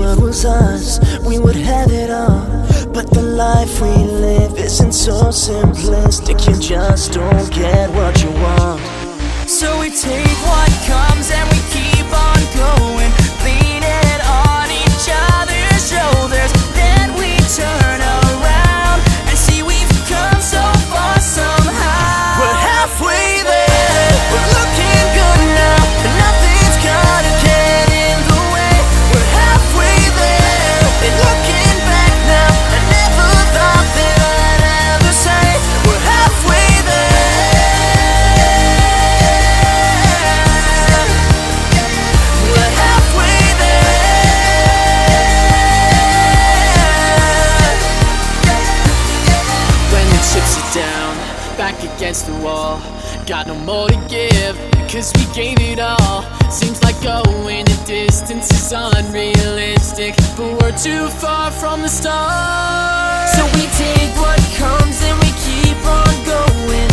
world was ours, we would have it all. But the life we live isn't so simplistic. You just don't get what you want. So we take what comes and we keep on going, leaning on each other's shoulders. Then we turn around and see we've come so far somehow. We're halfway there, we're looking good now, and nothing's gonna get in the way. We're halfway there, and looking back now, I never thought that I'd ever say we're halfway there. We're halfway there. When the chips are down, back against the wall, got no more to give, cause we gave it all. Seems like going the distance is unrealistic, but we're too far from the start. So we take what comes and we keep on going,